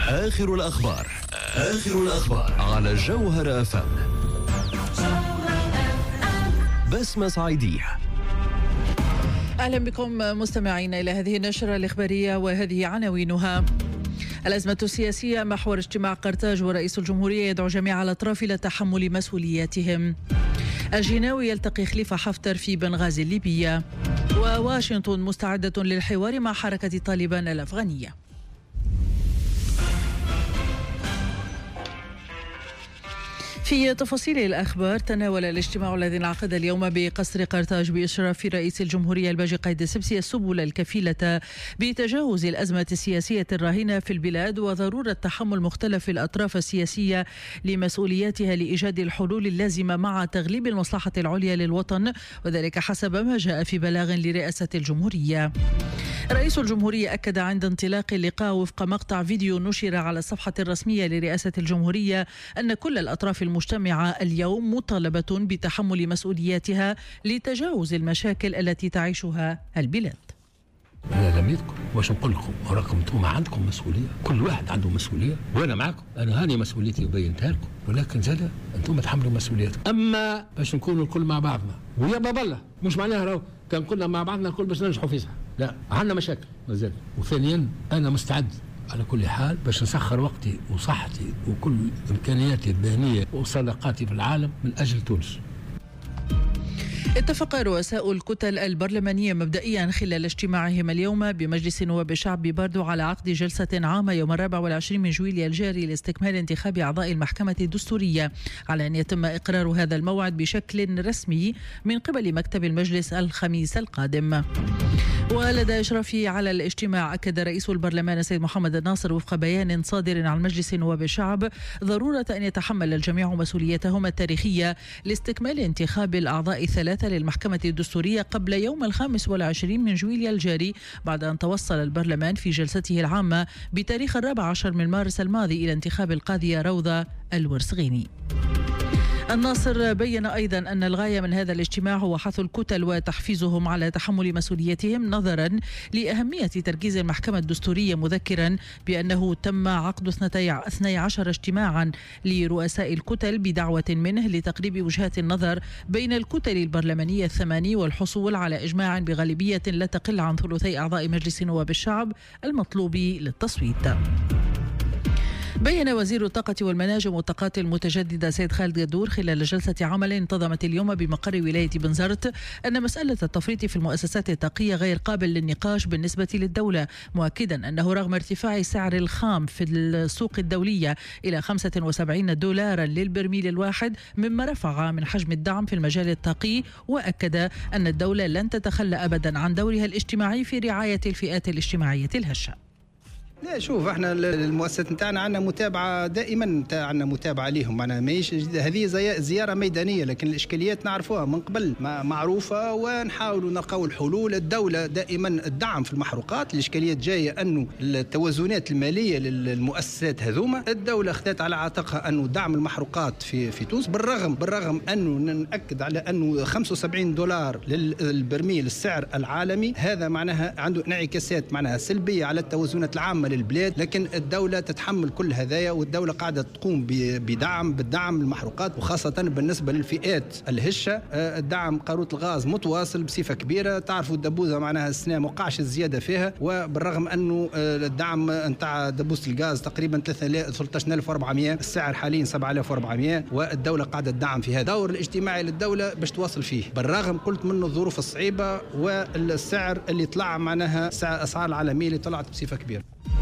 آخر الأخبار على جوهر FM. بسمة صعيدية. أهلا بكم مستمعين إلى هذه النشرة الإخبارية وهذه عناوينها. الأزمة السياسية محور اجتماع قرطاج، ورئيس الجمهورية يدعو جميع الأطراف إلى تحمل مسؤولياتهم. الجناوي يلتقي خليفة حفتر في بنغازي الليبية. وواشنطن مستعدة للحوار مع حركة طالبان الأفغانية. في تفاصيل الأخبار، تناول الاجتماع الذي انعقد اليوم بقصر قرطاج بإشراف رئيس الجمهورية الباجي قايد السبسي السبل الكفيلة بتجاوز الأزمة السياسية الراهنة في البلاد وضرورة تحمل مختلف الأطراف السياسية لمسؤولياتها لإيجاد الحلول اللازمة مع تغليب المصلحة العليا للوطن، وذلك حسب ما جاء في بلاغ لرئاسة الجمهورية. رئيس الجمهورية أكد عند انطلاق اللقاء وفق مقطع فيديو نشر على الصفحة الرسمية لرئاسة الجمهورية أن كل الأطراف المجتمعة اليوم مطالبة بتحمل مسؤولياتها لتجاوز المشاكل التي تعيشها البلاد. أنا لم يذكر، واش نقول لكم وراكم انتم عندكم مسؤولية، كل واحد عنده مسؤولية وأنا معكم، أنا هاني مسؤوليتي وبينتها لكم، ولكن زاد أنتم تحملوا مسؤولياتكم. أما باش نكونوا الكل مع بعضنا ويا بابا الله، مش معناها راهو كان كنا مع بعضنا الكل باش ننجحوا فيها، لا عندنا مشاكل مازال. وثانيا أنا مستعد على كل حال باش نسخر وقتي وصحتي وكل إمكانياتي الذهنية وصداقاتي في العالم من أجل تونس. اتفق رؤساء الكتل البرلمانية مبدئيا خلال اجتماعهم اليوم بمجلس نواب الشعب بباردو على عقد جلسة عامة يوم 24 من جويلية الجاري لاستكمال انتخاب أعضاء المحكمة الدستورية، على أن يتم إقرار هذا الموعد بشكل رسمي من قبل مكتب المجلس الخميس القادم. ولدى إشرافه على الاجتماع أكد رئيس البرلمان السيد محمد الناصر وفق بيان صادر عن مجلس نواب الشعب ضرورة أن يتحمل الجميع مسؤوليتهم التاريخية لاستكمال انتخاب الأعضاء الثلاثة للمحكمة الدستورية قبل يوم 25 من جويلية الجاري، بعد أن توصل البرلمان في جلسته العامة بتاريخ 14 من مارس الماضي إلى انتخاب القاضية روضة الورسغيني. الناصر بين أيضا أن الغاية من هذا الاجتماع هو حث الكتل وتحفيزهم على تحمل مسؤوليتهم نظرا لأهمية تركيز المحكمة الدستورية، مذكرا بأنه تم عقد 12 اجتماعا لرؤساء الكتل بدعوة منه لتقريب وجهات النظر بين الكتل البرلمانية الثماني والحصول على إجماع بغالبية لا تقل عن ثلثي أعضاء مجلس نواب الشعب المطلوب للتصويت. بين وزير الطاقة والمناجم والطاقات المتجددة سيد خالد قدور خلال جلسة عمل انتظمت اليوم بمقر ولاية بنزرت أن مسألة التفريط في المؤسسات الطاقية غير قابل للنقاش بالنسبة للدولة، مؤكدا أنه رغم ارتفاع سعر الخام في السوق الدولية إلى 75 دولارا للبرميل الواحد مما رفع من حجم الدعم في المجال الطاقي، وأكد أن الدولة لن تتخلى أبدا عن دورها الاجتماعي في رعاية الفئات الاجتماعية الهشة. لا شوف، احنا المؤسسات نتاعنا عندنا متابعه دائما، عندنا متابعه ليهم، معناها ماهيش هذه زياره ميدانيه، لكن الاشكاليات نعرفوها من قبل معروفه ونحاولوا نلقاو الحلول. الدوله دائما الدعم في المحروقات، الاشكاليات جايه انه التوازنات الماليه للمؤسسات هذوما، الدوله اخذت على عاتقها انه دعم المحروقات في تونس، بالرغم انه ناكد على انه 75 دولار للبرميل السعر العالمي، هذا معناها عنده انعكاسات معناها سلبيه على التوازنات العامه للبلاد، لكن الدولة تتحمل كل هذايا، والدولة قاعدة تقوم بالدعم المحروقات، وخاصة بالنسبة للفئات الهشة. الدعم قارورة الغاز متواصل بصفة كبيرة، تعرفوا الدبوزة معناها السنة موقعش الزيادة فيها، وبالرغم أنه الدعم نتاع دبوزة الغاز تقريبا 13,400، السعر حاليا 7,400، والدولة قاعدة تدعم في هذا. الدور الاجتماعي للدولة باش توصل فيه، بالرغم قلت منه الظروف الصعيبة والسعر اللي طلع معناها الأسعار العالمية اللي طلعت بصفة كبيرة.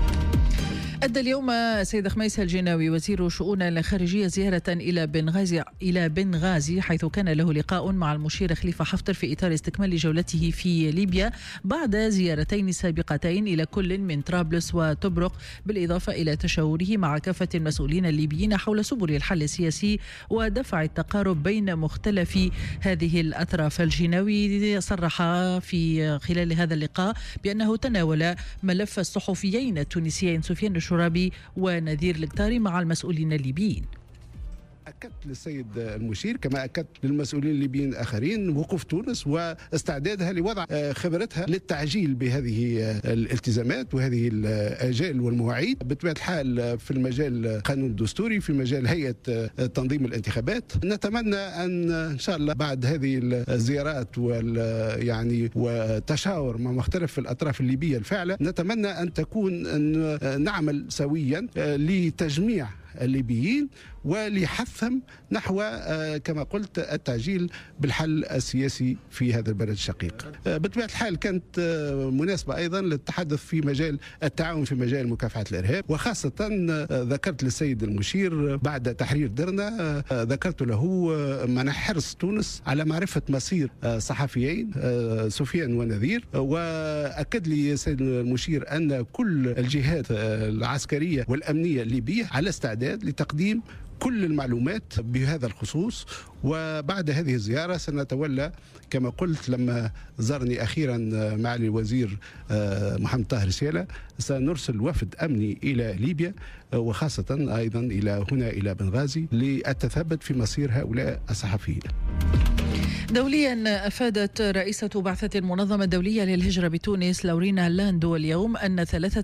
أدى اليوم السيد خميس الجناوي وزير شؤون الخارجية زيارة إلى بنغازي حيث كان له لقاء مع المشير خليفة حفتر في إطار استكمال جولته في ليبيا بعد زيارتين سابقتين إلى كل من طرابلس وطبرق، بالإضافة إلى تشاوره مع كافة المسؤولين الليبيين حول سبل الحل السياسي ودفع التقارب بين مختلف هذه الأطراف. الجناوي صرح في خلال هذا اللقاء بأنه تناول ملف الصحفيين التونسيين سفيان الشرابي ونذير القطاري مع المسؤولين الليبيين. أكدت للسيد المشير كما أكدت للمسؤولين الليبيين الآخرين وقوف تونس واستعدادها لوضع خبرتها للتعجيل بهذه الالتزامات وهذه الآجال والمواعيد. بطبيعة الحال في المجال القانون الدستوري، في مجال هيئة تنظيم الانتخابات، نتمنى أن شاء الله بعد هذه الزيارات يعني وتشاور مع مختلف الأطراف الليبية الفاعلة، نتمنى أن تكون أن نعمل سويا لتجميع الليبيين ولحثهم نحو كما قلت التعجيل بالحل السياسي في هذا البلد الشقيق. بطبيعة الحال كانت مناسبة أيضا للتحدث في مجال التعاون في مجال مكافحة الإرهاب، وخاصة ذكرت للسيد المشير بعد تحرير درنا، ذكرت له منع حرص تونس على معرفة مصير صحفيين سفيان ونذير، وأكد لي السيد المشير أن كل الجهات العسكرية والأمنية الليبية على استعداد لتقديم كل المعلومات بهذا الخصوص. وبعد هذه الزيارة سنتولى كما قلت لما زارني أخيرا معالي الوزير محمد طاهر سيالة، سنرسل وفد أمني إلى ليبيا وخاصة أيضا إلى بنغازي لأتثبت في مصير هؤلاء الصحفيين. دوليا، أفادت رئيسة بعثة المنظمة الدولية للهجرة بتونس لورينا لاندو اليوم أن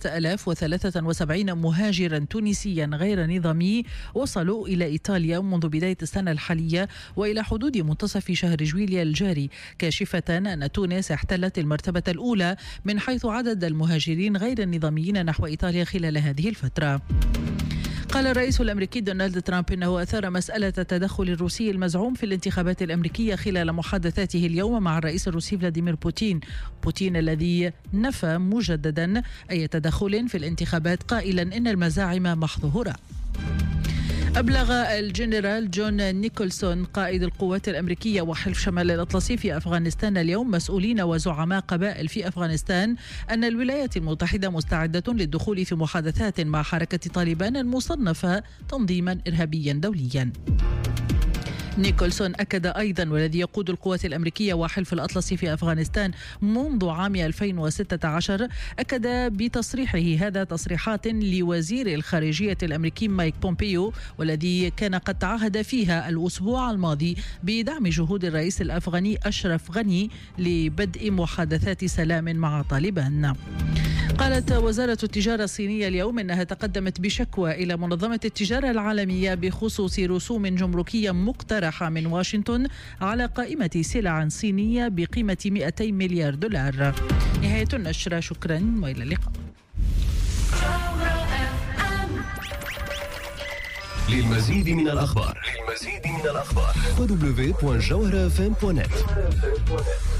3073 مهاجرا تونسيا غير نظامي وصلوا إلى إيطاليا منذ بداية السنة الحالية وإلى حدود منتصف شهر جويليا الجاري، كاشفة أن تونس احتلت المرتبة الأولى من حيث عدد المهاجرين غير النظاميين نحو إيطاليا خلال هذه الفترة. قال الرئيس الأمريكي دونالد ترامب إنه أثار مسألة التدخل الروسي المزعوم في الانتخابات الأمريكية خلال محادثاته اليوم مع الرئيس الروسي فلاديمير بوتين الذي نفى مجددا أي تدخل في الانتخابات قائلا إن المزاعم محض هراء. أبلغ الجنرال جون نيكولسون قائد القوات الأمريكية وحلف شمال الأطلسي في أفغانستان اليوم مسؤولين وزعماء قبائل في أفغانستان أن الولايات المتحدة مستعدة للدخول في محادثات مع حركة طالبان المصنفة تنظيما إرهابيا دوليا. نيكولسون أكد أيضا، والذي يقود القوات الأمريكية وحلف الأطلسي في أفغانستان منذ عام 2016، أكد بتصريحه هذا تصريحات لوزير الخارجية الأمريكي مايك بومبيو، والذي كان قد تعهد فيها الأسبوع الماضي بدعم جهود الرئيس الأفغاني أشرف غني لبدء محادثات سلام مع طالبان. قالت وزارة التجارة الصينية اليوم إنها تقدمت بشكوى إلى منظمة التجارة العالمية بخصوص رسوم جمركية مقترحة من واشنطن على قائمة سلع صينية بقيمة 200 مليار دولار. نهاية النشرة، شكرا وإلى اللقاء. للمزيد من الأخبار www.jawharafm.net